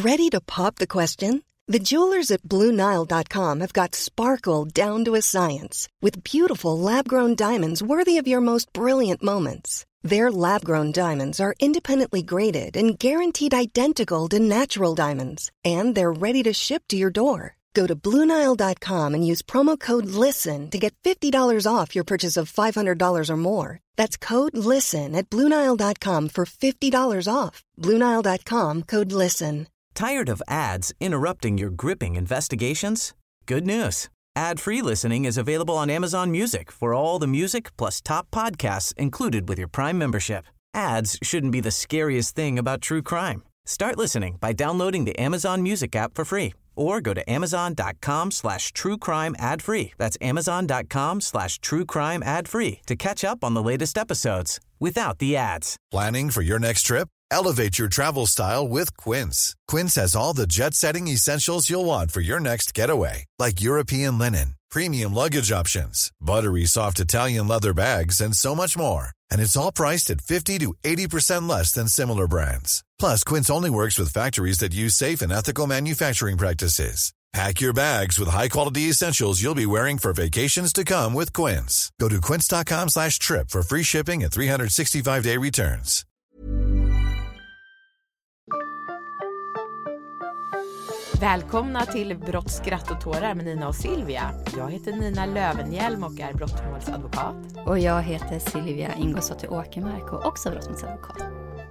Ready to pop the question? The jewelers at BlueNile.com have got sparkle down to a science with beautiful lab-grown diamonds worthy of your most brilliant moments. Their lab-grown diamonds are independently graded and guaranteed identical to natural diamonds, and they're ready to ship to your door. Go to BlueNile.com and use promo code LISTEN to get $50 off your purchase of $500 or more. That's code LISTEN at BlueNile.com for $50 off. BlueNile.com, code LISTEN. Tired of ads interrupting your gripping investigations? Good news. Ad-free listening is available on Amazon Music for all the music plus top podcasts included with your Prime membership. Ads shouldn't be the scariest thing about true crime. Start listening by downloading the Amazon Music app for free or go to amazon.com/truecrime ad-free. That's amazon.com/truecrime ad-free to catch up on the latest episodes without the ads. Planning for your next trip? Elevate your travel style with Quince. Quince has all the jet-setting essentials you'll want for your next getaway, like European linen, premium luggage options, buttery soft Italian leather bags, and so much more. And it's all priced at 50 to 80% less than similar brands. Plus, Quince only works with factories that use safe and ethical manufacturing practices. Pack your bags with high-quality essentials you'll be wearing for vacations to come with Quince. Go to quince.com/trip for free shipping and 365-day returns. Välkomna till Brott, skratt och tårar med Nina och Silvia. Jag heter Nina Lövenhjelm och är brottmålsadvokat. Och jag heter Silvia Ingosdotter Åkermark och också brottmålsadvokat.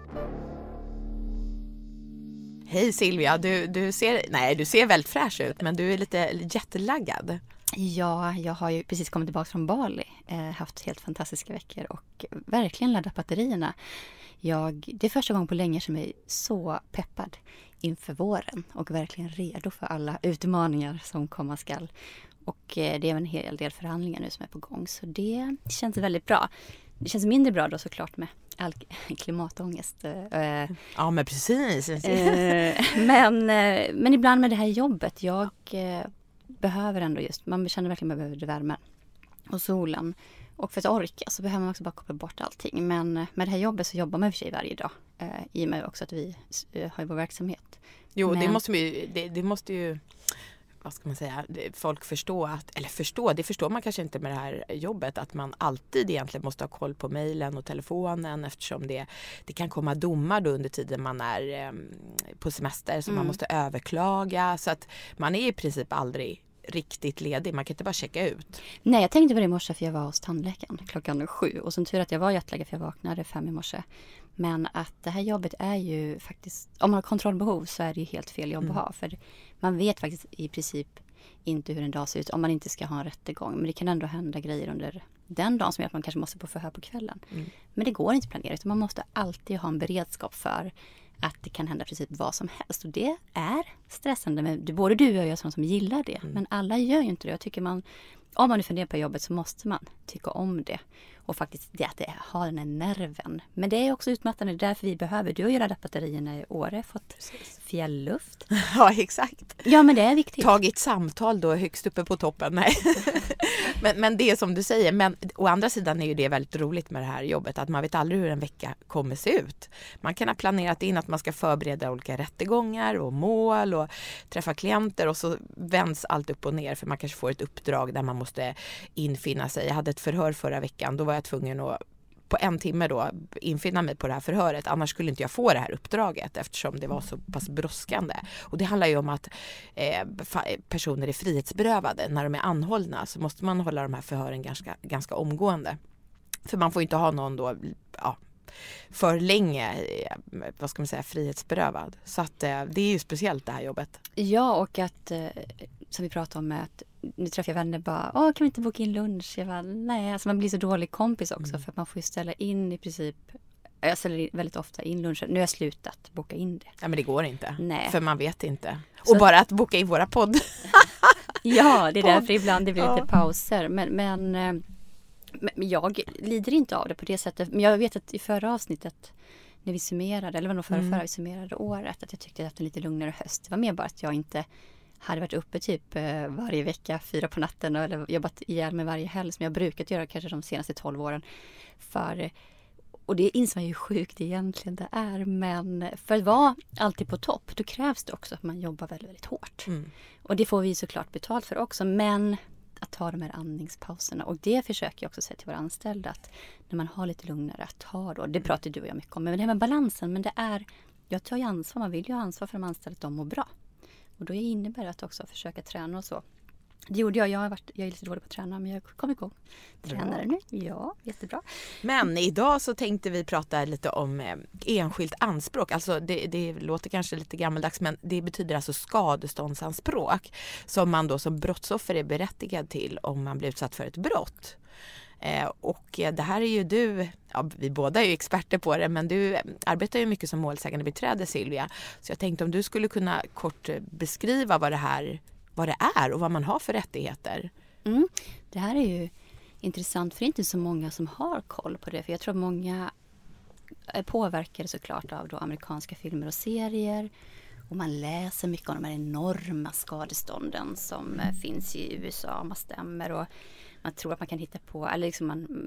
Hej Silvia, du ser väldigt fräsch ut, men du är lite jetlaggad. Ja, jag har ju precis kommit tillbaka från Bali. Haft helt fantastiska veckor och verkligen laddat batterierna. Det är första gången på länge som jag är så peppad inför våren och verkligen redo för alla utmaningar som komma skall. Och det är en hel del förhandlingar nu som är på gång, så det känns väldigt bra. Det känns mindre bra då såklart med all klimatångest. Ja, men precis. Men ibland med det här jobbet, jag behöver ändå man känner verkligen att man behöver värmen och solen. Och för att orka så behöver man också bara koppla bort allting. Men med det här jobbet så jobbar man för sig varje dag. I och med också att vi har vår verksamhet. Jo, men det måste ju, vad ska man säga, folk förstå det förstår man kanske inte med det här jobbet, att man alltid egentligen måste ha koll på mejlen och telefonen, eftersom det kan komma domar då under tiden man är på semester som man måste överklaga, så att man är i princip aldrig riktigt ledig. Man kan inte bara checka ut. Nej, jag tänkte på det i morse för jag var hos tandläkaren klockan 7. Och som tur att jag var jetlaggad för jag vaknade 5 i morse. Men att det här jobbet är ju faktiskt, om man har kontrollbehov så är det ju helt fel jobb att ha. För man vet faktiskt i princip inte hur en dag ser ut om man inte ska ha en rättegång. Men det kan ändå hända grejer under den dagen som gör att man kanske måste på förhör på kvällen. Men det går inte att planera, utan man måste alltid ha en beredskap för att det kan hända precis vad som helst. Och det är stressande. Men både du och jag är sådana som gillar det. Men alla gör ju inte det. Jag tycker om man nu funderar på jobbet så måste man tycka om det. Och faktiskt det har den här nerven. Men det är också utmattande. Det är därför vi behöver. Du har ju laddat batterierna i Åre. Fått fjällluft. Ja, exakt. Ja, men det är viktigt. Tagit samtal då högst uppe på toppen. Nej. men det är som du säger. Men å andra sidan är ju det väldigt roligt med det här jobbet. Att man vet aldrig hur en vecka kommer se ut. Man kan ha planerat in att man ska förbereda olika rättegångar och mål och träffa klienter. Och så vänds allt upp och ner. För man kanske får ett uppdrag där man måste infinna sig. Jag hade ett förhör förra veckan. Då var jag tvungen att på 1 timme då infinna mig på det här förhöret. Annars skulle inte jag få det här uppdraget eftersom det var så pass brådskande. Och det handlar ju om att personer är frihetsberövade. När de är anhållna så måste man hålla de här förhören ganska omgående. För man får inte ha någon då för länge, vad ska man säga, frihetsberövad. Så att det är ju speciellt det här jobbet. Ja, och att som vi pratade om med att nu träffar jag vänner bara, kan vi inte boka in lunch? Jag bara, nej, alltså man blir så dålig kompis också för att man får ju ställa in i princip, jag ställer väldigt ofta in lunch. Nu har jag slutat boka in det. Ja, men det går inte. Nej. För man vet inte. Så, och bara att boka in våra podd. Ja, det är därför ibland det blir lite pauser. Men jag lider inte av det på det sättet. Men jag vet att i förra avsnittet när vi summerade, eller vad förra vi summerade året, att jag tyckte att jag haft en lite lugnare höst. Det var mer bara att jag inte hade varit uppe typ varje vecka 4 på natten eller jobbat ihjäl med varje helg som jag brukat göra kanske de senaste 12 åren. Och det inser man ju sjukt egentligen det är. Men för att vara alltid på topp, då krävs det också att man jobbar väldigt, väldigt hårt. Och det får vi såklart betalt för också. Men att ta de här andningspauserna. Och det försöker jag också säga till våra anställda. Att när man har lite lugnare att ta då. Det pratar du och jag mycket om. Men det här med balansen. Men det är, jag tar ju ansvar. Man vill ju ha ansvar för de anställda att de mår bra. Och då innebär det att också försöka träna och så. Det gjorde jag. Jag är lite dålig på att träna, men jag kom igång. Tränare nu. Ja, jättebra. Men idag så tänkte vi prata lite om enskilt anspråk. Alltså det låter kanske lite gammaldags, men det betyder alltså skadeståndsanspråk som man då som brottsoffer är berättigad till om man blir utsatt för ett brott. Och det här är ju du, ja, vi båda är ju experter på det, men du arbetar ju mycket som målsägande beträde, Silvia. Så jag tänkte om du skulle kunna kort beskriva vad det är och vad man har för rättigheter. Det här är ju intressant, för det är inte så många som har koll på det. För jag tror att många är påverkade såklart av då amerikanska filmer och serier. Och man läser mycket om de här enorma skadestånden som finns i USA, man stämmer. Och man tror att man kan hitta på, eller liksom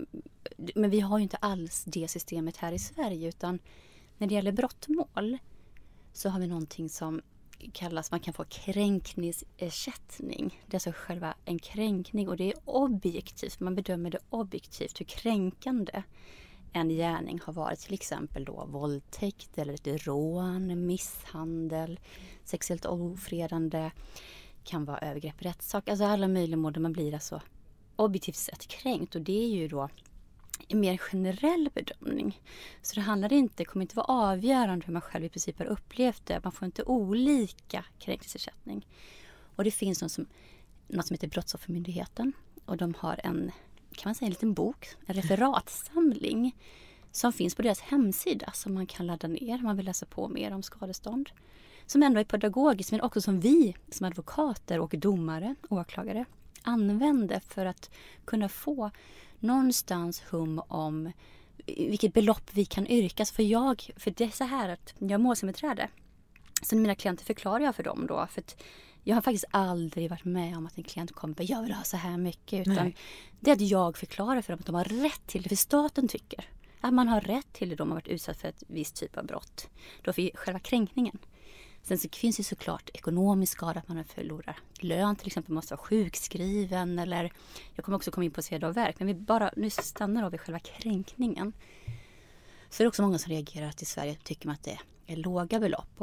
men vi har ju inte alls det systemet här i Sverige. Utan när det gäller brottmål så har vi någonting som kallas, man kan få kränkningsersättning. Det är alltså själva en kränkning och det är objektivt. Man bedömer det objektivt hur kränkande en gärning har varit. Till exempel då våldtäkt eller ett rån, misshandel, sexuellt ofredande, kan vara övergrepp i rättssak. Alltså alla möjliga mål där man blir alltså objektivt sett kränkt, och det är ju då en mer generell bedömning. Så det kommer inte vara avgörande hur man själv i princip har upplevt det. Man får inte olika kränkningsersättning. Och det finns något som heter Brottsoffermyndigheten. Och de har en liten bok, en referatsamling som finns på deras hemsida som man kan ladda ner om man vill läsa på mer om skadestånd. Som ändå är pedagogiskt, men också som vi som advokater och domare, åklagare, använder för att kunna få någonstans hum om vilket belopp vi kan yrka. För det är så här att jag är målsägandebiträde. Så mina klienter förklarar jag för dem då. För att jag har faktiskt aldrig varit med om att en klient kommer och jag vill ha så här mycket. Utan det är att jag förklarar för dem att de har rätt till det. För staten tycker att man har rätt till det då man har varit utsatt för ett visst typ av brott. Då för själva kränkningen. Sen så finns det såklart ekonomisk skada, att man förlorar lön till exempel, måste vara sjukskriven, eller jag kommer också komma in på sveda och värk, men vi bara nu stannar vid själva kränkningen. Så är det också många som reagerar att i Sverige tycker man att det är låga belopp.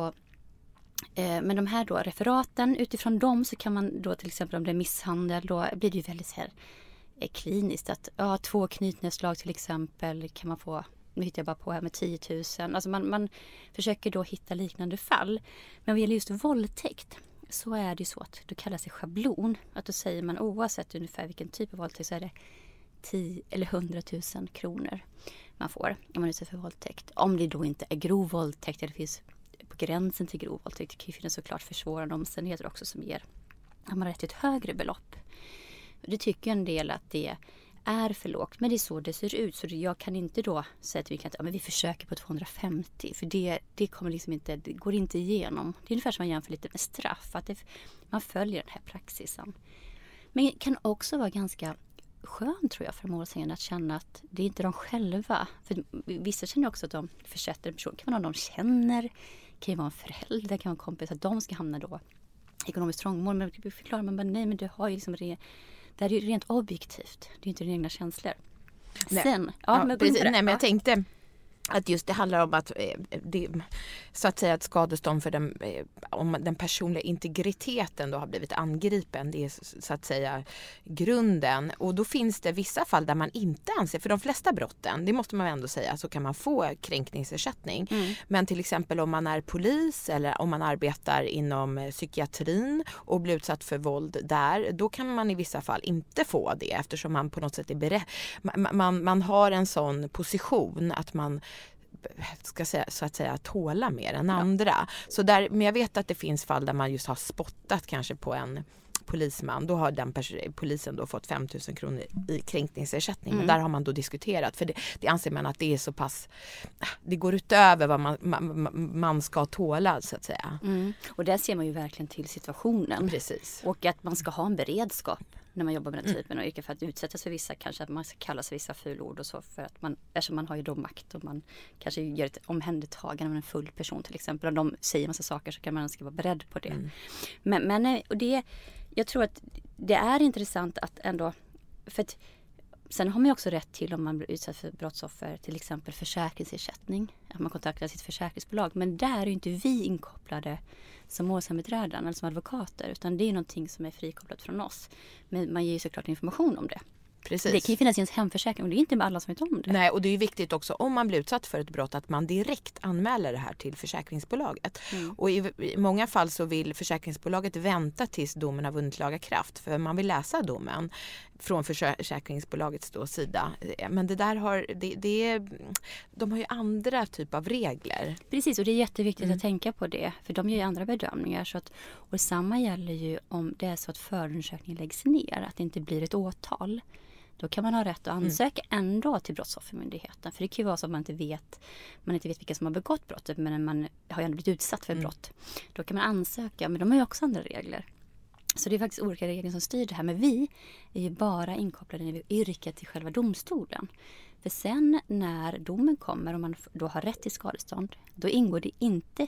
Men de här då referaten, utifrån dem så kan man då till exempel om det är misshandel, då blir det ju väldigt så här kliniskt att 2 knytnävsslag till exempel kan man få. Nu hittar jag bara på här med 10 000. Alltså man försöker då hitta liknande fall. Men vad gäller just våldtäkt så är det så att det kallas det schablon. Att då säger man oavsett ungefär vilken typ av våldtäkt så är det 10 eller 100 000 kronor man får om man är ute för våldtäkt. Om det då inte är grov våldtäkt eller finns på gränsen till grov våldtäkt. Det kan ju finnas såklart försvårande omständigheter också som ger att man har rätt till ett högre belopp. Det tycker en del att det är för lågt, men det är så det ser ut. Så jag kan inte då säga att vi försöker på 250, för det kommer liksom inte, det går inte igenom. Det är ungefär som man jämför lite med straff, att man följer den här praxisen. Men det kan också vara ganska skönt tror jag för målsägande att känna att det är inte de själva. För vissa känner också att de försätter en person, kan vara någon de känner, kan ju vara en förälder, kan vara en kompis, att de ska hamna då ekonomiskt trångmål. Men förklarar man bara nej, men du har ju liksom det är ju rent objektivt. Det är inte dina egna känslor. Nej. Sen, men jag tänkte att just det handlar om att så att säga ett skadestånd för om den personliga integriteten då har blivit angripen. Det är så att säga grunden. Och då finns det vissa fall där man inte anser, för de flesta brotten, det måste man ändå säga, så kan man få kränkningsersättning. Men till exempel om man är polis eller om man arbetar inom psykiatrin och blir utsatt för våld där, då kan man i vissa fall inte få det eftersom man på något sätt är man har en sån position att man ska säga, så att säga tåla mer än andra. Så där, men jag vet att det finns fall där man just har spottat kanske på en polisman. Då har den polisen då fått 5 000 kronor i kränkningsersättning. Men där har man då diskuterat. För det anser man att det är så pass, det går utöver vad man ska tåla så att säga. Och där ser man ju verkligen till situationen. Precis. Och att man ska ha en beredskap när man jobbar med den typen av yrken, för att utsättas för vissa, kanske att man ska kallas vissa fulord och så, för att eftersom man har ju då makt och man kanske gör ett omhändertagande med en full person till exempel, och de säger massa saker, så kan man ska vara beredd på det. Men och det, jag tror att det är intressant att ändå, för att sen har man ju också rätt till, om man blir utsatt för brottsoffer, till exempel försäkringsersättning. Att man kontaktar sitt försäkringsbolag. Men där är ju inte vi inkopplade som målsägandebiträden eller som advokater. Utan det är någonting som är frikopplat från oss. Men man ger ju såklart information om det. Precis. Det kan ju finnas i ens hemförsäkring, och det är inte med alla som vet om det. Nej, och det är ju viktigt också om man blir utsatt för ett brott att man direkt anmäler det här till försäkringsbolaget. Och i många fall så vill försäkringsbolaget vänta tills domen har vunnit laga kraft, för man vill läsa domen från försäkringsbolagets sida. Men det där de har ju andra typ av regler. Precis, och det är jätteviktigt att tänka på det, för de gör ju andra bedömningar. Så att, och detsamma gäller ju om det är så att förundersökningen läggs ner, att det inte blir ett åtal. Då kan man ha rätt att ansöka ändå till Brottsoffermyndigheten. För det kan ju vara så att man inte vet vilka som har begått brottet, men man har ju ändå blivit utsatt för brott. Då kan man ansöka, men de har ju också andra regler. Så det är faktiskt olika regler som styr det här. Men vi är ju bara inkopplade när vi yrkar till själva domstolen. För sen när domen kommer och man då har rätt till skadestånd, då ingår det inte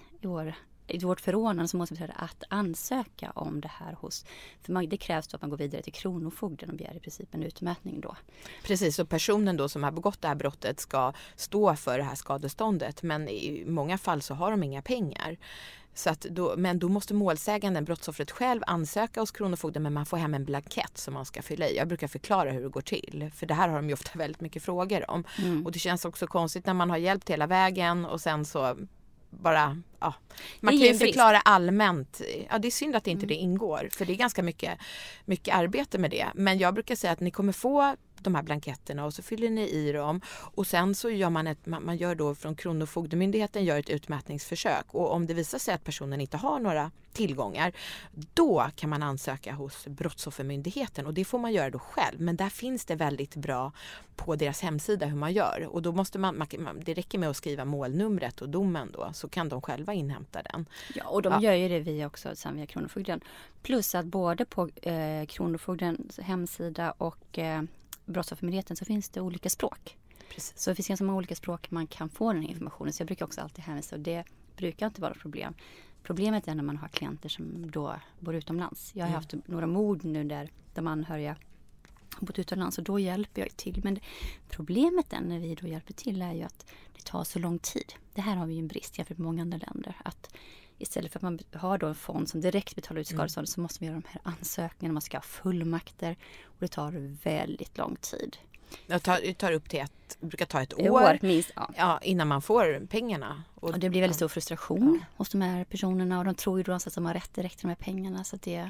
i vårt förordnande som måste betyda att ansöka om det här hos. För det krävs då att man går vidare till kronofogden och begär i princip en utmätning då. Precis, så personen då som har begått det här brottet ska stå för det här skadeståndet. Men i många fall så har de inga pengar. Så att men då måste målsäganden, brottsoffret själv, ansöka hos kronofogden, men man får hem en blankett som man ska fylla i. Jag brukar förklara hur det går till, för det här har de ju ofta väldigt mycket frågor om. Och det känns också konstigt när man har hjälpt hela vägen och sen så bara, ja. Man kan ju förklara allmänt. Ja, det är synd att inte det ingår, för det är ganska mycket arbete med det. Men jag brukar säga att ni kommer få de här blanketterna och så fyller ni i dem, och sen så gör man gör då från Kronofogdemyndigheten gör ett utmätningsförsök, och om det visar sig att personen inte har några tillgångar, då kan man ansöka hos Brottsoffermyndigheten, och det får man göra då själv, men där finns det väldigt bra på deras hemsida hur man gör, och då måste det räcker med att skriva målnumret och domen då, så kan de själva inhämta den. Ja, och de gör ju det via också sen via Kronofogden, plus att både på Kronofogdens hemsida och Brottsoffermyndigheten så finns det olika språk. Precis. Så det finns ganska många olika språk man kan få den här informationen. Så jag brukar också alltid hänvisa, och det brukar inte vara ett problem. Problemet är när man har klienter som då bor utomlands. Jag har haft några mord nu där de anhöriga har bott utomlands, och då hjälper jag till. Men problemet är när vi då hjälper till är ju att det tar så lång tid. Det här har vi ju en brist jämfört med många andra länder. Att istället för att man har då en fond som direkt betalar ut skadestånd, så måste man göra de här ansökningarna. Man ska ha fullmakter, och det tar väldigt lång tid. Det tar upp till brukar ta ett år minst, innan man får pengarna. Och det blir väldigt stor frustration hos de här personerna, och de tror ju då att de har rätt direkt till de här pengarna. Så det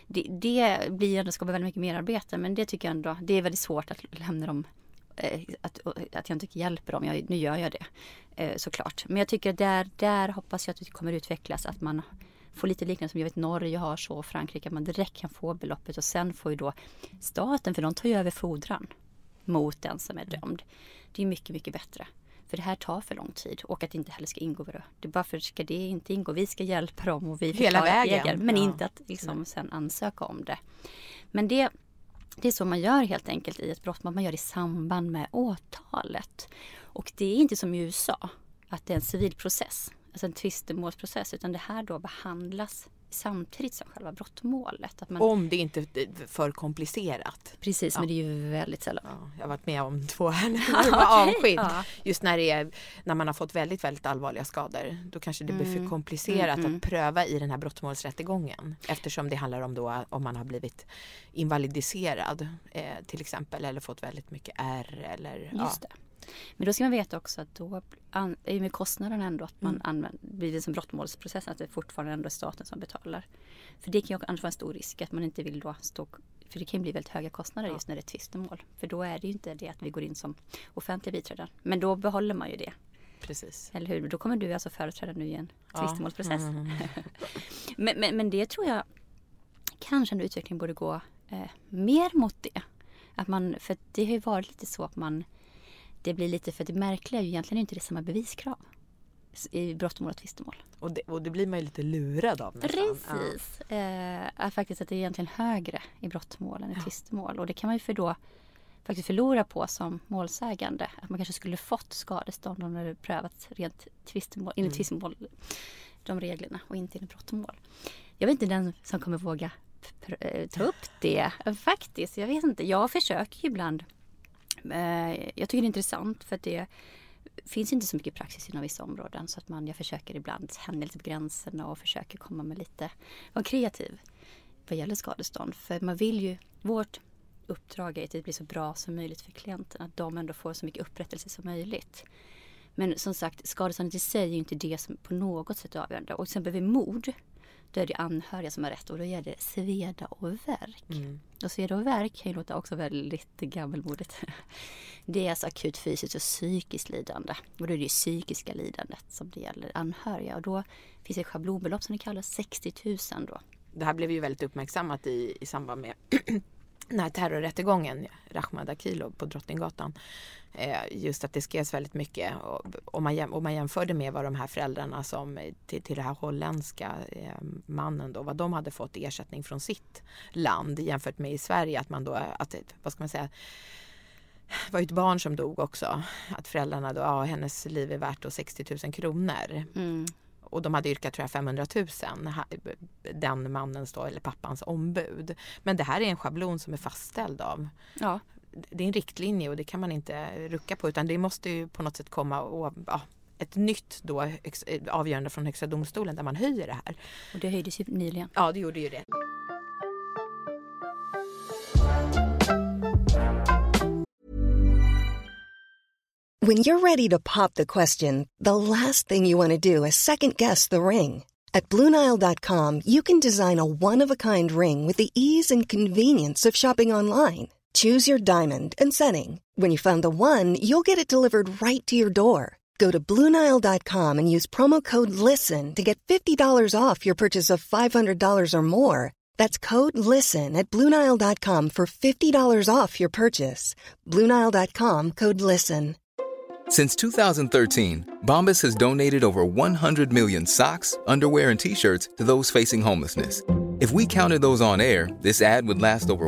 blir ändå, skapar väldigt mycket mer arbete, men det tycker jag ändå, det är väldigt svårt att lämna dem, att jag inte hjälper dem. Nu gör jag det såklart. Men jag tycker att där hoppas jag att det kommer utvecklas, att man får lite liknande som jag vet Norge har, så Frankrike, att man direkt kan få beloppet, och sen får ju då staten, för de tar ju över fordran mot den som är dömd. Det är mycket, mycket bättre. För det här tar för lång tid, och att det inte heller ska ingå. Det är bara för ska det inte ingå. Vi ska hjälpa dem, och vi hela vägen. Men inte att liksom sen ansöka om det. Men det är så man gör helt enkelt i ett brott. Man gör det i samband med åtalet. Och det är inte som i USA, att det är en civilprocess, alltså en tvistemålsprocess, utan det här då behandlas samtidigt som själva brottmålet. Att om det inte är för komplicerat. Precis, men det är ju väldigt sällan. Ja, jag har varit med om 2 här när det var avskild. Just när man har fått väldigt, väldigt allvarliga skador. Då kanske det blir för komplicerat att pröva i den här brottmålsrättegången. Eftersom det handlar om då om man har blivit invalidiserad till exempel, eller fått väldigt mycket ärr. Eller, just det. Men då ska man veta också att då är ju med kostnaden ändå att man blir det som brottmålsprocessen, att det fortfarande ändå är staten som betalar. För det kan ju annars vara en stor risk att man inte vill då för det kan bli väldigt höga kostnader just när det är tvistemål. För då är det ju inte det att vi går in som offentliga biträden. Men då behåller man ju det. Precis. Eller hur? Då kommer du alltså företräda nu i en tvistemålsprocess. Men det tror jag kanske en utveckling borde gå mer mot det. Att för det har ju varit lite så att det blir lite, för det märkliga är ju egentligen inte det samma beviskrav. i brottmål och tvistemål. Och det blir man ju lite lurad av nästan. Precis. Faktiskt att det är egentligen högre i brottmål än i tvistemål. Och det kan man ju faktiskt förlora på som målsägande. Att man kanske skulle fått skadestånd om det hade prövats rent tvistemål, enligt tvistemål, de reglerna, och inte enligt brottmål. Jag vet inte den som kommer våga ta upp det. Faktiskt, jag vet inte. Jag försöker ju ibland. Jag tycker det är intressant för att det finns inte så mycket praxis inom vissa områden, så att jag försöker ibland hända lite på gränserna och försöker komma med vara kreativ vad gäller skadestånd. För man vill ju, vårt uppdrag är att det blir så bra som möjligt för klienten, att de ändå får så mycket upprättelse som möjligt. Men som sagt, skadeståndet i sig är ju inte det som på något sätt är avgörande. Och till exempel vid mord, då är det anhöriga som har rätt, och då är det sveda och värk. Och sveda och värk kan ju låta också väldigt gammelmodigt. Det är alltså akut fysiskt och psykiskt lidande. Och då är det psykiska lidandet som det gäller anhöriga. Och då finns det ett schablonbelopp som det kallas 60 000 då. Det här blev ju väldigt uppmärksammat i samband med den här terrorrättegången, Rahmat Akilov på Drottninggatan. Just att det skrevs väldigt mycket, och man jämförde med vad de här föräldrarna som till det här holländska mannen då, vad de hade fått ersättning från sitt land jämfört med i Sverige, att man då, vad ska man säga, var ett barn som dog också, att föräldrarna då, hennes liv är värt då 60 000 kronor. Och de hade yrkat, tror jag, 500 000, den mannens då, eller pappans ombud. Men det här är en schablon som är fastställd av. Ja. Det är en riktlinje och det kan man inte rucka på, utan det måste ju på något sätt komma ett nytt då, avgörande från Högsta domstolen där man höjer det här. Och det höjdes ju nyligen. Ja, det gjorde ju det. When you're ready to pop the question, the last thing you want to do is second-guess the ring. At BlueNile.com, you can design a one-of-a-kind ring with the ease and convenience of shopping online. Choose your diamond and setting. When you find the one, you'll get it delivered right to your door. Go to BlueNile.com and use promo code LISTEN to get $50 off your purchase of $500 or more. That's code LISTEN at BlueNile.com for $50 off your purchase. BlueNile.com, code LISTEN. Since 2013, Bombas has donated over 100 million socks, underwear, and T-shirts to those facing homelessness. If we counted those on air, this ad would last over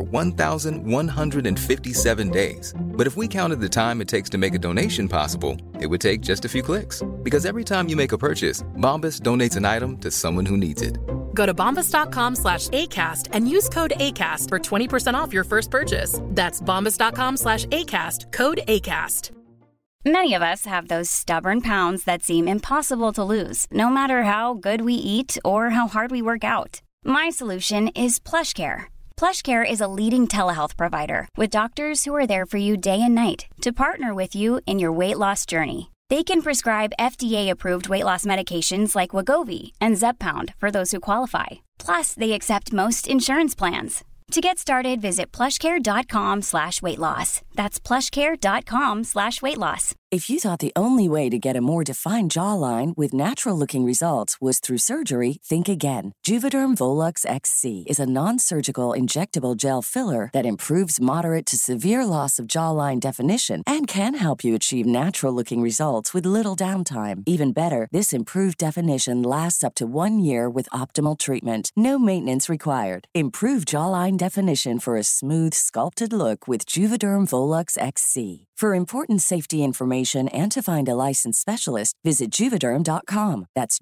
1,157 days. But if we counted the time it takes to make a donation possible, it would take just a few clicks. Because every time you make a purchase, Bombas donates an item to someone who needs it. Go to bombas.com/ACAST and use code ACAST for 20% off your first purchase. That's bombas.com/ACAST, code ACAST. Many of us have those stubborn pounds that seem impossible to lose, no matter how good we eat or how hard we work out. My solution is PlushCare. PlushCare is a leading telehealth provider with doctors who are there for you day and night to partner with you in your weight loss journey. They can prescribe FDA-approved weight loss medications like Wegovy and Zepbound for those who qualify. Plus, they accept most insurance plans. To get started, visit plushcare.com/weightloss. That's plushcare.com/weightloss. If you thought the only way to get a more defined jawline with natural-looking results was through surgery, think again. Juvederm Volux XC is a non-surgical injectable gel filler that improves moderate to severe loss of jawline definition and can help you achieve natural-looking results with little downtime. Even better, this improved definition lasts up to 1 year with optimal treatment. No maintenance required. Improve jawline definition for a smooth, sculpted look with Juvederm Volux XC. For important safety information and to find a licensed specialist, visit Juvederm.com. That's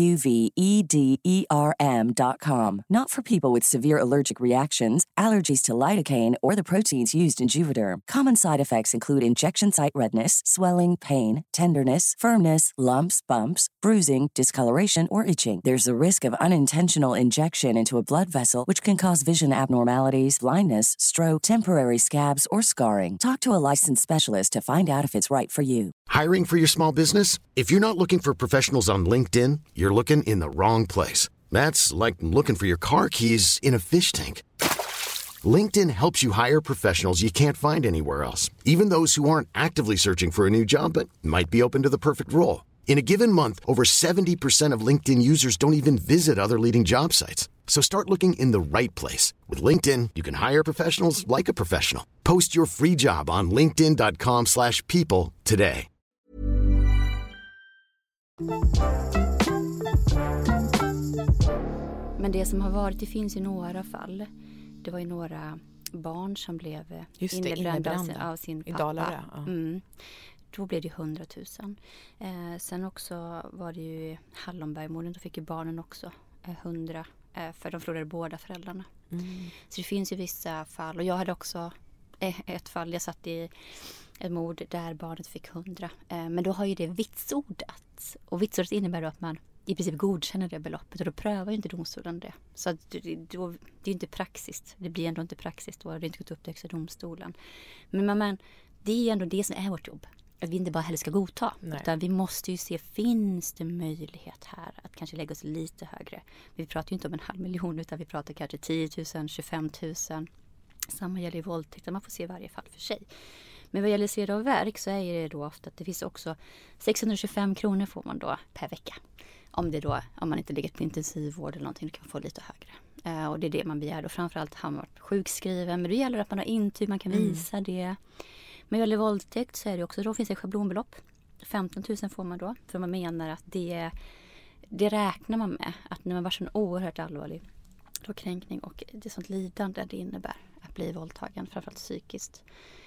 JUVEDERM.com. Not for people with severe allergic reactions, allergies to lidocaine, or the proteins used in Juvederm. Common side effects include injection site redness, swelling, pain, tenderness, firmness, lumps, bumps, bruising, discoloration, or itching. There's a risk of unintentional injection into a blood vessel, which can cause vision abnormalities, blindness, stroke, temporary scabs, or scarring. Talk to a licensed specialist to find out if it's right for you. Hiring for your small business? If you're not looking for professionals on LinkedIn, you're looking in the wrong place. That's like looking for your car keys in a fish tank. LinkedIn helps you hire professionals you can't find anywhere else, even those who aren't actively searching for a new job but might be open to the perfect role. In a given month, over 70% of LinkedIn users don't even visit other leading job sites. So start looking in the right place. With LinkedIn, you can hire professionals like a professional. Post your free job on linkedin.com/people today. Men det som har varit, det finns ju några fall. Det var ju några barn som blev innebrända av sin pappa. I Dalarö. Ja. Då blev det 100 000. Sen också var det ju Hallonbergmorden. Då fick ju barnen också 100 för de förlorade båda föräldrarna. Så det finns ju vissa fall. Och jag hade också ett fall. Jag satt i ett mord där barnet fick 100. Men då har ju det vitsordats. Och vitsordet innebär då att man i princip godkänner det beloppet. Och då prövar ju inte domstolen det. Så att det är ju inte praxis. Det blir ändå inte praxis då. Det har inte gått upp till högsta domstolen. Men det är ändå det som är vårt jobb. Att vi inte bara heller ska godta. Utan vi måste ju se, finns det möjlighet här att kanske lägga oss lite högre. Vi pratar ju inte om 500 000 utan vi pratar kanske 10 000, 25 000. Samma gäller i våldtäkt. Man får se varje fall för sig. Men vad gäller serie av verk så är det då ofta att det finns också 625 kronor får man då per vecka. Om man inte ligger på intensivvård eller någonting, då kan man få lite högre. Och det är det man begär då. Framförallt har man varit sjukskriven. Men det gäller att man har intyg, man kan visa det. Men vad gäller våldtäkt så är det också, då finns det ett schablonbelopp. 15 000 får man då. För man menar att det räknar man med. Att när man var så oerhört allvarlig då kränkning och det är sånt lidande det innebär att bli våldtagen, framförallt psykiskt.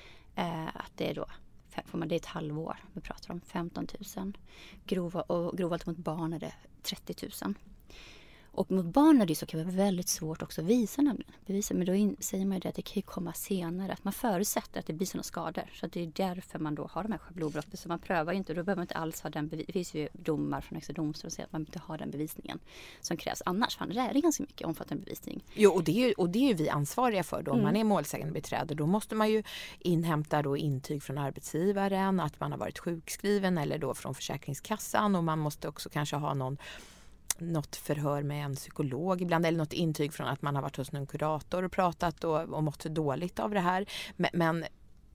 Att det är då, får man det ett halvår, vi pratar om 15 000. Grova våld mot barn är det 30 000. Och mot barn är det så kan det vara väldigt svårt också att bevisa. Men då säger man ju det att det kan ju komma senare. Att man förutsätter att det blir sådana skador. Så att det är därför man då har de här schablonbeloppen. Så man prövar ju inte. Då behöver man inte alls ha den bevisningen. Det finns ju domar från högsta domstolen som säger att man inte har den bevisningen som krävs. Annars det är det ganska mycket omfattande bevisning. Jo, och det är ju vi ansvariga för då. Om man är målsägande beträde, då måste man ju inhämta då intyg från arbetsgivaren. Att man har varit sjukskriven eller då från Försäkringskassan. Och man måste också kanske ha något förhör med en psykolog ibland eller något intyg från att man har varit hos en kurator och pratat och mått dåligt av det här. Men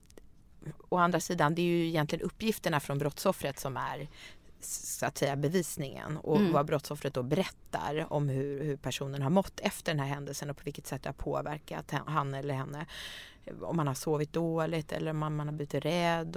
å andra sidan, det är ju egentligen uppgifterna från brottsoffret som är så att säga bevisningen och vad brottsoffret då berättar om hur personen har mått efter den här händelsen och på vilket sätt det har påverkat han eller henne. Om man har sovit dåligt eller om man har blivit rädd.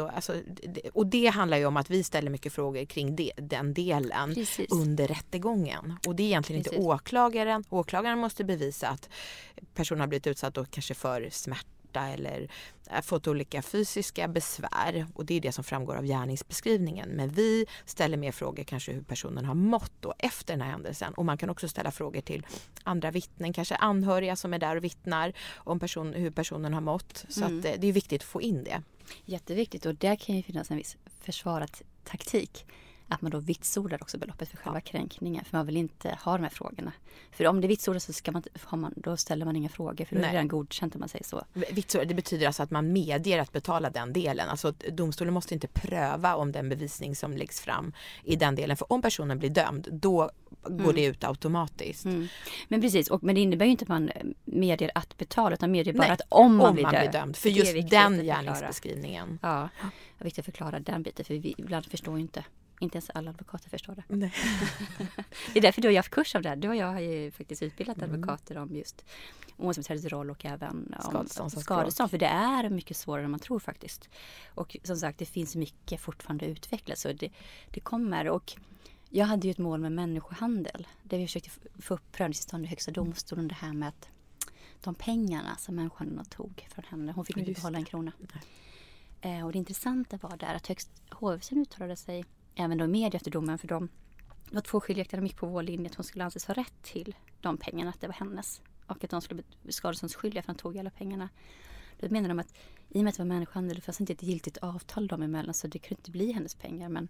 Och det handlar ju om att vi ställer mycket frågor kring den delen under rättegången. Och det är egentligen inte åklagaren. Åklagaren måste bevisa att personen har blivit utsatt då kanske för smärta eller fått olika fysiska besvär. Och det är det som framgår av gärningsbeskrivningen. Men vi ställer mer frågor kanske hur personen har mått då efter den här händelsen. Och man kan också ställa frågor till andra vittnen, kanske anhöriga som är där och vittnar om hur personen har mått. Så att det är viktigt att få in det. Jätteviktigt, och där kan ju finnas en viss försvarat taktik. Att man då vitsordar också beloppet för själva kränkningen. För man vill inte ha de här frågorna. För om det vitsordas så då ställer man inga frågor. För då är det redan godkänt om man säger så. Vitsord, det betyder alltså att man medger att betala den delen. Alltså domstolen måste inte pröva om den bevisning som läggs fram i den delen. För om personen blir dömd, då går det ut automatiskt. Men precis, men det innebär ju inte att man medger att betala. Utan medger bara att om man blir dömd. För just den gärningsbeskrivningen. Ja, det är viktigt att förklara den biten. För vi ibland förstår ju inte ens alla advokater förstår det. Nej. Det är därför du har haft kurs av det. Du och jag har ju faktiskt utbildat advokater om just målsägandebiträdets roll och även om skadestånd. För det är mycket svårare än man tror faktiskt. Och som sagt, det finns mycket fortfarande att utveckla. Så det kommer. Och jag hade ju ett mål med människohandel. Där vi försökte få upp prövningstillstånd i högsta domstolen. Det här med att de pengarna som människohandeln tog från henne. Hon fick inte behålla en krona. Och det intressanta var där att högst hovrätten uttalade sig även då i media efter domen, för det var 2 skiljaktiga, de gick på vår linje att hon skulle anses ha rätt till de pengarna, att det var hennes. Och att de skulle bli skadeståndsskyldiga för att de tog alla pengarna. Då menar de att i och med att det var människohandel, det fanns inte ett giltigt avtal dem emellan, så det kunde inte bli hennes pengar.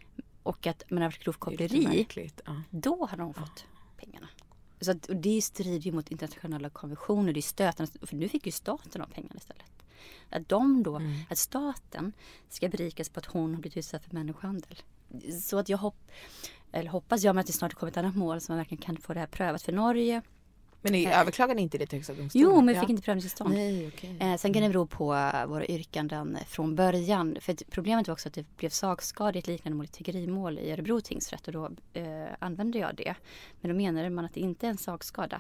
Och att man har varit grovt koppleri, då hade hon fått pengarna. Så att, och det strider ju mot internationella konventioner, det är stötande, för nu fick ju staten de pengarna istället. Att staten ska berikas på att hon har blivit utsatt för människohandel. Så att jag hoppas att det snart kommer ett annat mål som man verkligen kan få det här prövat för Norge. Men ni överklagade inte det till högsta domstolen? Jo, men vi fick inte prövningstillstånd. Nej, okay. Sen kan det bero på våra yrkanden från början. För problemet var också att det blev sakskada i ett liknande mål, ett tiggerimål i Örebro tingsrätt. Och då använde jag det. Men då menade man att det inte är en sakskada.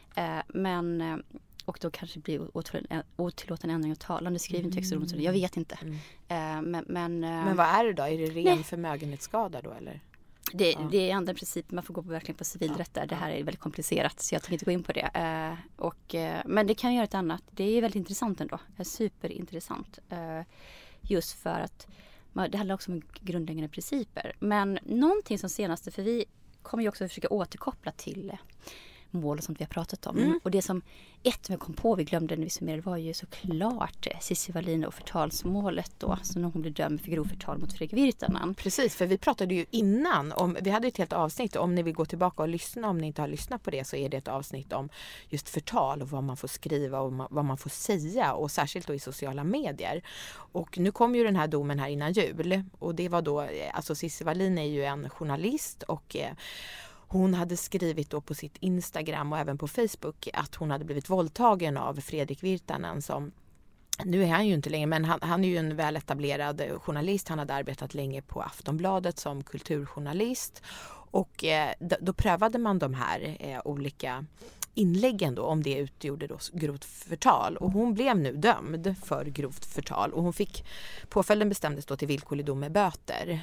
Och då kanske det blir otillåten ändring av talan. Det skriver inte högsta domstolen. Jag vet inte. Men vad är det då? Är det ren förmögenhetsskada då eller? Det är andra principer, man får gå verkligen på civilrätt där. Det här är väldigt komplicerat så jag tänker inte gå in på det. Men det kan göra ett annat. Det är väldigt intressant ändå. Superintressant. Just för att det handlar också om grundläggande principer. Men någonting som senaste, för vi kommer ju också försöka återkoppla till mål och sånt vi har pratat om. Och det som vi kom på, vi glömde när vi summerade, var ju såklart Cissi Wallin och förtalsmålet då, så när hon blev dömd för grov förtal mot Fredrik Virtanen. Precis, för vi pratade ju innan om, vi hade ett helt avsnitt, om ni vill gå tillbaka och lyssna, om ni inte har lyssnat på det, så är det ett avsnitt om just förtal och vad man får skriva och vad man får säga, och särskilt då i sociala medier. Och nu kom ju den här domen här innan jul, och det var då, alltså Cissi Wallin är ju en journalist, och hon hade skrivit då på sitt Instagram och även på Facebook att hon hade blivit våldtagen av Fredrik Virtanen, som, nu är han ju inte längre, men han är ju en väletablerad journalist. Han hade arbetat länge på Aftonbladet som kulturjournalist, och då prövade man de här olika inläggen då, om det utgjorde då grovt förtal, och hon blev nu dömd för grovt förtal, och påföljden bestämdes då till villkorlig dom med böter,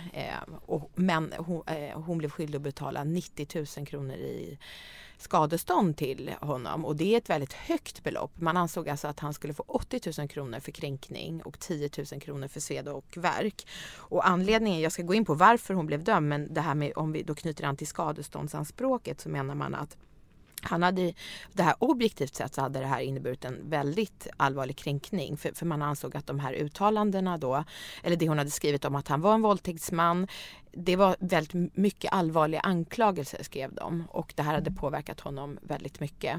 men hon blev skyldig att betala 90 000 kronor i skadestånd till honom, och det är ett väldigt högt belopp. Man ansåg alltså att han skulle få 80 000 kronor för kränkning och 10 000 kronor för sved och verk. Och anledningen, jag ska gå in på varför hon blev dömd, men det här med, om vi då knyter an till skadeståndsanspråket, så menar man att han hade, det här objektivt sett så hade det här inneburit en väldigt allvarlig kränkning, för man ansåg att de här uttalandena då, eller det hon hade skrivit om att han var en våldtäktsman, det var väldigt mycket allvarliga anklagelser, skrev de, och det här hade påverkat honom väldigt mycket.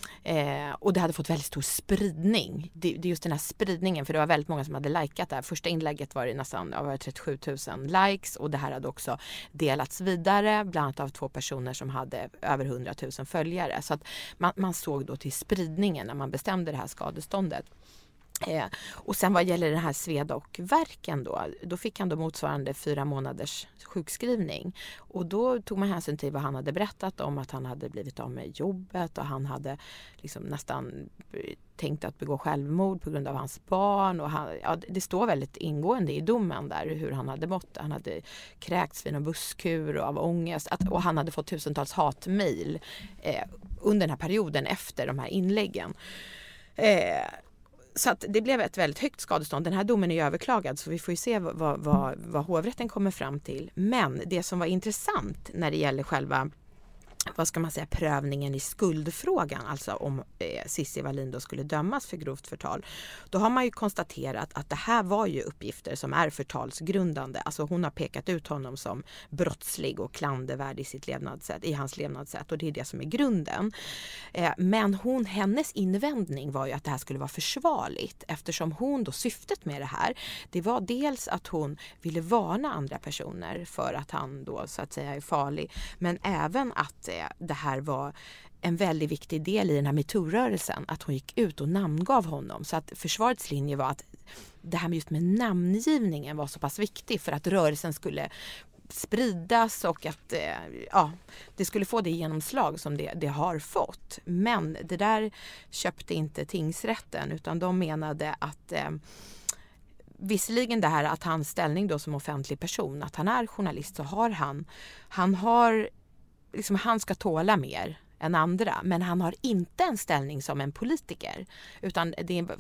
Och det hade fått väldigt stor spridning. Det är just den här spridningen, för det var väldigt många som hade likat det här. Första inlägget var det nästan 37 000 likes, och det här hade också delats vidare, bland annat av 2 personer som hade över 100 000 följare. Så att man såg då till spridningen när man bestämde det här skadeståndet. Och sen vad gäller den här sved och verken då fick han då motsvarande 4 månaders sjukskrivning, och då tog man hänsyn till vad han hade berättat om, att han hade blivit av med jobbet och han hade liksom nästan tänkt att begå självmord på grund av hans barn, och det står väldigt ingående i domen där hur han hade mått. Han hade kräkts vid en busskur och av ångest, och han hade fått tusentals hatmejl under den här perioden efter de här inläggen. Så att det blev ett väldigt högt skadestånd. Den här domen är ju överklagad, så vi får ju se vad hovrätten kommer fram till. Men det som var intressant när det gäller själva, vad ska man säga, prövningen i skuldfrågan, alltså om Cissi Wallin då skulle dömas för grovt förtal, då har man ju konstaterat att det här var ju uppgifter som är förtalsgrundande. Alltså hon har pekat ut honom som brottslig och klandervärd i hans levnadssätt, och det är det som är grunden. Men hennes invändning var ju att det här skulle vara försvarligt, eftersom hon då, syftet med det här, det var dels att hon ville varna andra personer för att han då så att säga är farlig, men även att det här var en väldigt viktig del i den här MeToo-rörelsen, att hon gick ut och namngav honom. Så att försvarets linje var att det här med just med namngivningen var så pass viktig för att rörelsen skulle spridas, och att det skulle få det genomslag som det har fått. Men det där köpte inte tingsrätten, utan de menade att visserligen det här att hans ställning då som offentlig person, att han är journalist, så har han har liksom, han ska tåla mer än andra, men han har inte en ställning som en politiker, utan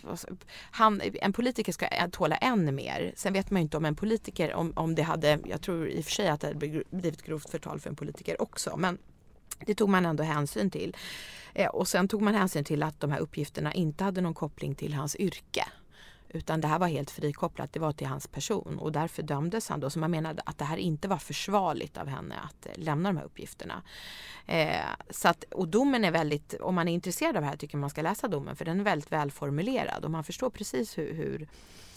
en politiker ska tåla än mer. Sen vet man ju inte om en politiker, om det hade, jag tror i och för sig att det hade blivit grovt förtal för en politiker också, men det tog man ändå hänsyn till. Och sen tog man hänsyn till att de här uppgifterna inte hade någon koppling till hans yrke, utan det här var helt frikopplat, det var till hans person, och därför dömdes han då. Så man menade att det här inte var försvarligt av henne att lämna de här uppgifterna. Och domen är väldigt, om man är intresserad av det här tycker man ska läsa domen, för den är väldigt välformulerad och man förstår precis hur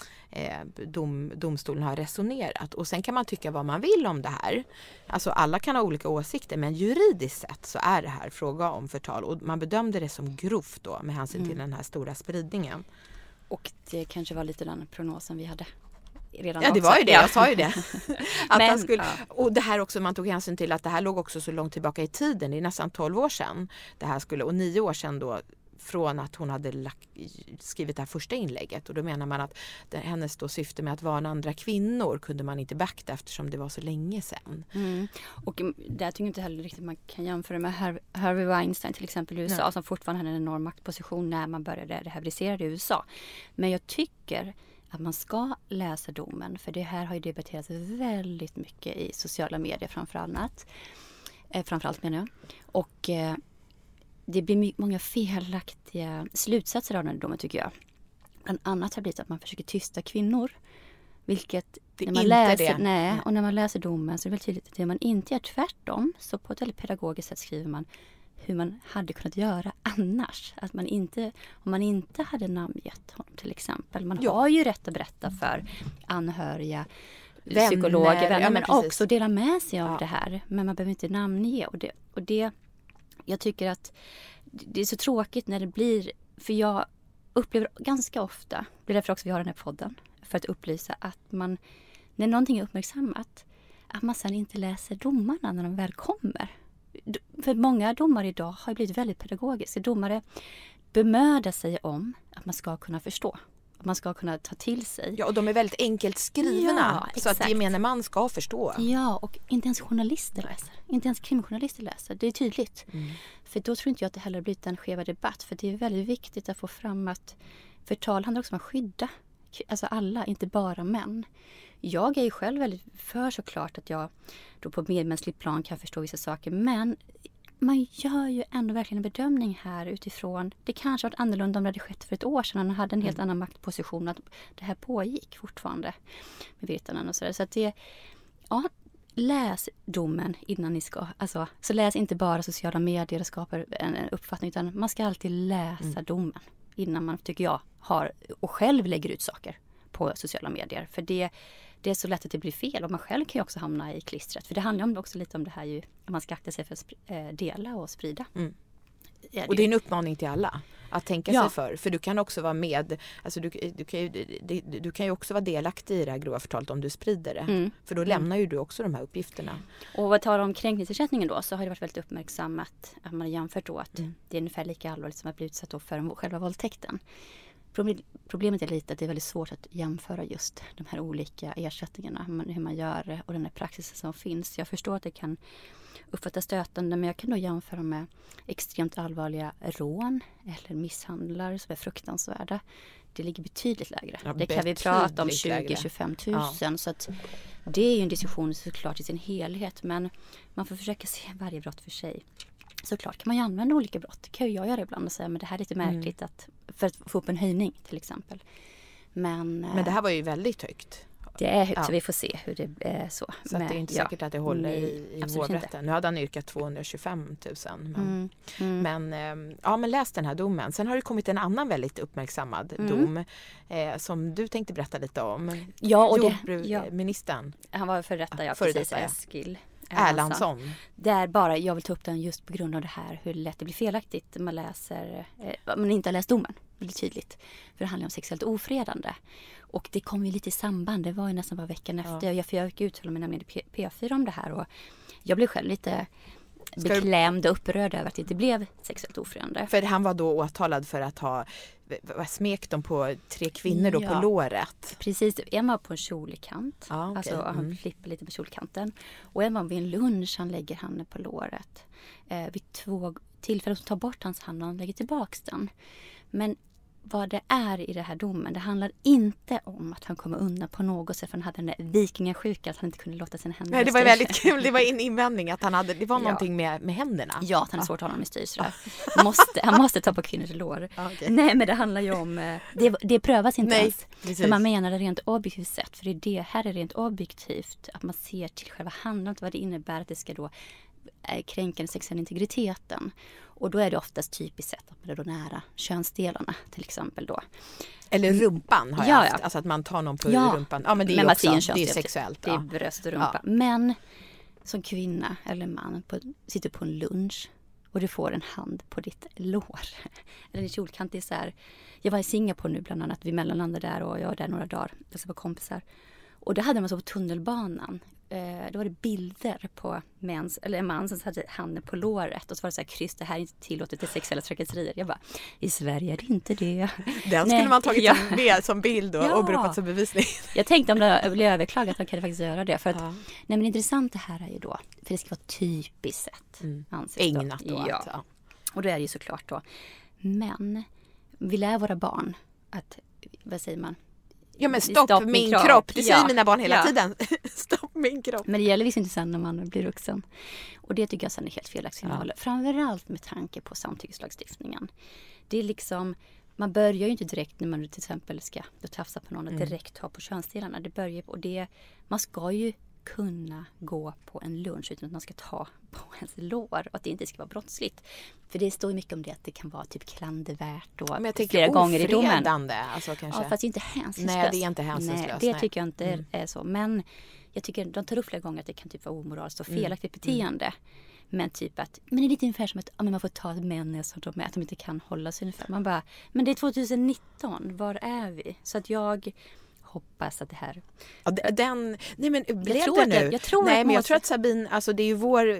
domstolen har resonerat. Och sen kan man tycka vad man vill om det här. Alltså alla kan ha olika åsikter, men juridiskt sett så är det här fråga om förtal, och man bedömde det som grovt då med hänsyn till den här stora spridningen. Och det kanske var lite den prognosen vi hade redan. Ja, det var ju det. Jag sa ju det. Att Men, han skulle, och det här också, man tog hänsyn till att det här låg också så långt tillbaka i tiden. Det är nästan 12 år sedan det här skulle, och 9 år sedan då från att hon hade skrivit det här första inlägget. Och då menar man att hennes då syfte med att varna andra kvinnor kunde man inte beakta eftersom det var så länge sedan. Och där tycker jag inte heller riktigt man kan jämföra med Harvey Weinstein till exempel i USA som fortfarande hade en enorm maktposition när man började rehabilitera i USA. Men jag tycker att man ska läsa domen, för det här har ju debatterats väldigt mycket i sociala medier framförallt menar jag. Och det blir många felaktiga slutsatser av den här domen tycker jag. Bland annat har det blivit att man försöker tysta kvinnor. Vilket när man läser, och när man läser domen så är det väldigt tydligt att det man inte gör, tvärtom. Så på ett väldigt pedagogiskt sätt skriver man hur man hade kunnat göra annars. Att man inte, om man inte hade namngett honom till exempel. Man har ju rätt att berätta för anhöriga, psykologer, vänner, men också dela med sig av det här. Men man behöver inte namnge. Och det, jag tycker att det är så tråkigt när det blir, för jag upplever ganska ofta, det är därför också vi har den här podden, för att upplysa att man, när någonting är uppmärksammat, att man sedan inte läser domarna när de väl kommer. För många domare idag har blivit väldigt pedagogiska. Domare bemödar sig om att man ska kunna förstå. Att man ska kunna ta till sig. Ja, och de är väldigt enkelt skrivna. Så att gemene man ska förstå. Ja, och inte ens journalister läser. Inte ens krimjournalister läser. Det är tydligt. För då tror inte jag att det heller blivit en skeva debatt. För det är väldigt viktigt att få fram att förtal handlar också om att skydda. Alltså alla, inte bara män. Jag är ju själv väldigt för såklart att jag då på medmänskligt plan kan förstå vissa saker. Men man gör ju ändå verkligen en bedömning här utifrån. Det kanske varit annorlunda om det hade skett för ett år sedan. Han hade en helt annan maktposition. Att det här pågick fortfarande med vittnen och sådär. Så att det, läs domen innan ni ska. Alltså, så läs inte bara sociala medier och skapar en uppfattning. Utan man ska alltid läsa domen innan man, tycker jag, har och själv lägger ut saker på sociala medier. För det är så lätt att det blir fel. Och man själv kan ju också hamna i klistret. För det handlar också lite om det här ju, att man ska akta sig för att dela och sprida. Och det är en uppmaning till alla att tänka sig för du kan också vara med, alltså du kan ju också vara delaktig i det här grova förtalet om du sprider det. För då lämnar ju du också de här uppgifterna. Och vad tar om kränkningsersättningen då, så har det varit väldigt uppmärksammat att man har jämfört då att det är ungefär lika allvarligt som att bli utsatt då för själva våldtäkten. Problemet är lite att det är väldigt svårt att jämföra just de här olika ersättningarna, hur man gör det och den här praxisen som finns. Jag förstår att det kan uppfattas stötande, men jag kan då jämföra med extremt allvarliga rån eller misshandlar som är fruktansvärda. Det ligger betydligt lägre. Det kan vi prata om 20-25 000. Så att det är ju en diskussion såklart i sin helhet, men man får försöka se varje brott för sig. Såklart kan man ju använda olika brott. Det kan ju jag göra ibland och säga, men det här är lite märkligt för att få upp en höjning till exempel. Men det här var ju väldigt högt. Det är högt, så vi får se hur det är så. Så att det är inte säkert att det håller i hovrätten. Nu hade han yrkat 225 000. Men läs den här domen. Sen har det kommit en annan väldigt uppmärksammad dom som du tänkte berätta lite om. Ja, och jordbruksministern. Han var för detta, precis, Eskil Erlandsson. Där bara, jag vill ta upp den just på grund av det här, hur lätt det blir felaktigt. Man läser, man inte har läst domen, väldigt tydligt. För det handlar om sexuellt ofredande. Och det kom ju lite i samband, det var ju nästan bara veckan efter. Jag fick uttala mig med P4 om det här och jag blev själv lite beklämd och upprörd över att det inte blev sexuellt ofredande. För han var då åtalad för att ha smekt dem på 3 kvinnor då på låret. Precis, en var på en kjolkant. Alltså han flippar lite på kjolkanten. Och en var vid en lunch, han lägger handen på låret. Vid 2 tillfällen som tar bort hans hand och han lägger tillbaks den. Men vad det är i det här domen, det handlar inte om att han kommer undan på något sätt, för han hade den där vikingasjukan att han inte kunde låta sina händer. Nej, det var väldigt kul, det var en invändning att han hade, det var någonting med händerna. Ja, att han är svårt att hålla dem i styr. Han måste ta på kvinnors lår. Okay. Nej, men det handlar ju om, det prövas inte ens. För man menar det rent objektivt sett, för det här är rent objektivt, att man ser till själva handlandet, vad det innebär att det ska då kränka den sexuella integriteten. Och då är det oftast typiskt sett att man är då nära könsdelarna till exempel då. Eller rumpan har jag haft. Alltså att man tar någon på rumpan. Ja, men det är också, det är sexuellt. Det är bröst och rumpa. Ja. Men som kvinna eller man sitter på en lunch och du får en hand på ditt lår. Eller din kjolkant. Det är så här, jag var i Singapore nu bland annat. Vi mellanlandade där och jag var där några dagar. Jag var kompisar. Och det hade man så på tunnelbanan. då var det bilder på en man som hade handen på låret och så var det så här kryss, det här är inte tillåtet till sexuella trakasserier. Jag bara, i Sverige är det inte det. Den skulle man tagit med som bild och åberopat som bevisning. Jag tänkte om det blev överklagat, man kan faktiskt göra det. För att, nej, men intressant det här är ju då, för det ska vara typiskt sett. Ägnat då. Ja. Och då är det ju såklart då. Men vi lär våra barn att, vad säger man? Ja, men stopp min kropp. Det säger mina barn hela tiden. Stopp min kropp. Men det gäller visst inte sen när man blir vuxen. Och det tycker jag sen är helt felaktigt signaler. Framförallt med tanke på samtyckeslagstiftningen. Det är liksom, man börjar ju inte direkt när man till exempel ska tafsa på någon och direkt ta på könsdelarna. Det börjar på det. Man ska ju kunna gå på en lunch utan att man ska ta på ens lår och att det inte ska vara brottsligt. För det står ju mycket om det att det kan vara typ klandervärt och flera gånger i domen. Alltså, kanske. Ja, fast inte hänsynslöst. Nej, det är inte hänsynslöst. Nej, det tycker jag inte är så. Men jag tycker de tar upp flera gånger att det kan typ vara omoraliskt och felaktigt beteende. Men typ att, men det är lite ungefär som att man får ta män som de är, att de inte kan hålla sig ungefär. Man bara, men det är 2019, var är vi? Så att jag hoppas att det här... Ja, nej men blev det nu? Jag tror att Sabine, alltså det är ju vår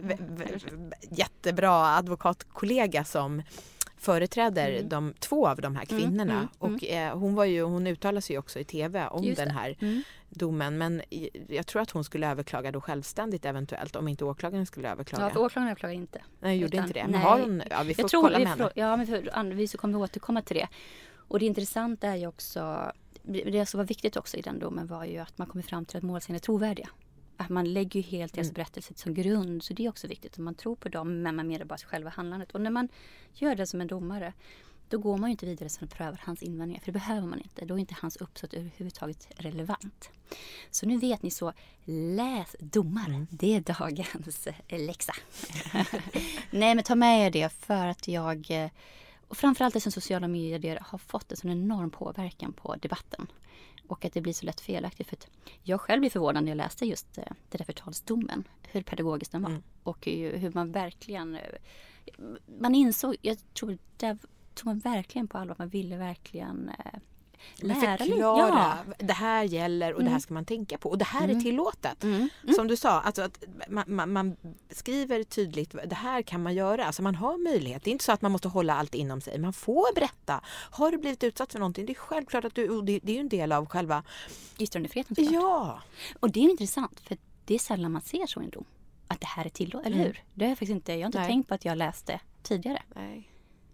jättebra advokatkollega som företräder två av de här kvinnorna. Och hon uttalar sig ju också i tv om den här domen. Men jag tror att hon skulle överklaga då självständigt eventuellt, om inte åklagaren skulle överklaga. Ja, för åklagaren överklagar inte. Nej, gjorde inte det. Men har hon, vi får kolla med henne. Ja, men vi så kommer vi återkomma till det. Och det intressanta är ju också, det som var viktigt också i den domen var ju att man kommer fram till att målsäganden är trovärdiga. Att man lägger ju helt deras berättelse som grund. Så det är också viktigt att man tror på dem, men man menar bara själva handlandet. Och när man gör det som en domare, då går man ju inte vidare sen och prövar hans invändningar. För det behöver man inte. Då är inte hans uppsåt överhuvudtaget relevant. Så nu vet ni, så läs domar. Det är dagens läxa. Nej, men ta med er det, för att jag... Och framförallt det som sociala medier har fått en sån enorm påverkan på debatten. Och att det blir så lätt felaktigt. För att jag själv blev förvånad när jag läste just det där förtalsdomen. Hur pedagogiskt den var. Och hur man verkligen... Man insåg, jag tror det tog man verkligen på allvar. Man ville verkligen lära förklara. Det här gäller och det här ska man tänka på. Och det här är tillåtet. Som du sa, alltså att man skriver tydligt, det här kan man göra. Alltså man har möjlighet. Det är inte så att man måste hålla allt inom sig. Man får berätta. Har du blivit utsatt för någonting? Det är självklart att det är ju en del av själva yttrandefriheten. Ja. Och det är intressant, för det är sällan man ser så i en dom. Att det här är tillåtet, eller hur? Det har jag faktiskt inte, jag har inte tänkt på att jag läste tidigare. Nej.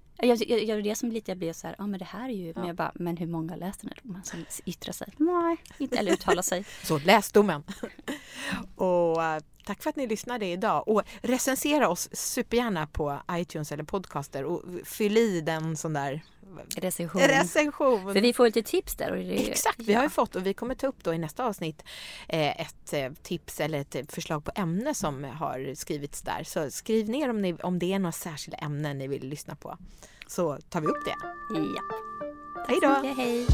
Jag det som lite, jag blir så här, men det här är ju, men jag bara, men hur många läste den här domen som yttrar sig? Nej, inte, eller uttalar sig. Så läs domen. Och tack för att ni lyssnade idag. Och recensera oss supergärna på iTunes eller podcaster och fyll i den sån där recension. För vi får lite tips där. Och exakt, vi har ju fått, och vi kommer ta upp då i nästa avsnitt ett tips eller ett förslag på ämne som har skrivits där. Så skriv ner om det är några särskilda ämnen ni vill lyssna på. Så tar vi upp det. Ja. Hej då! Hej!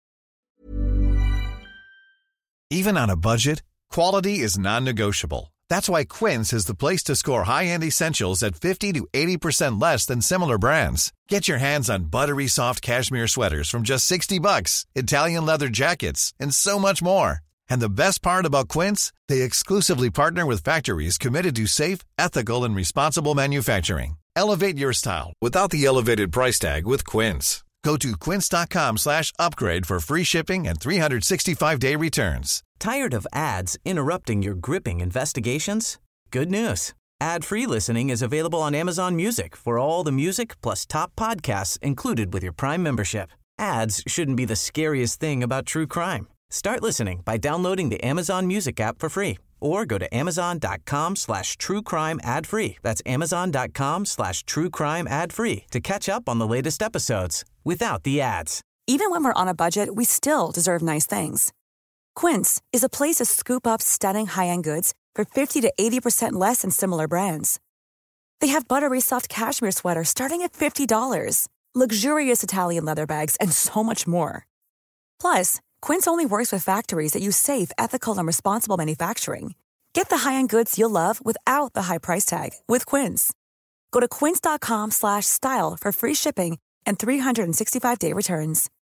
Even on a budget, quality is non-negotiable. That's why Quince is the place to score high-end essentials at 50 to 80% less than similar brands. Get your hands on buttery soft cashmere sweaters from just $60, Italian leather jackets, and so much more. And the best part about Quince, they exclusively partner with factories committed to safe, ethical, and responsible manufacturing. Elevate your style without the elevated price tag with Quince. Go to quince.com/upgrade for free shipping and 365-day returns. Tired of ads interrupting your gripping investigations? Good news. Ad-free listening is available on Amazon Music for all the music plus top podcasts included with your Prime membership. Ads shouldn't be the scariest thing about true crime. Start listening by downloading the Amazon Music app for free or go to amazon.com/truecrime ad-free. That's amazon.com/truecrime ad-free to catch up on the latest episodes without the ads. Even when we're on a budget, we still deserve nice things. Quince is a place to scoop up stunning high-end goods for 50 to 80% less than similar brands. They have buttery soft cashmere sweaters starting at $50, luxurious Italian leather bags, and so much more. Plus, Quince only works with factories that use safe, ethical, and responsible manufacturing. Get the high-end goods you'll love without the high price tag with Quince. Go to quince.com/style for free shipping and 365-day returns.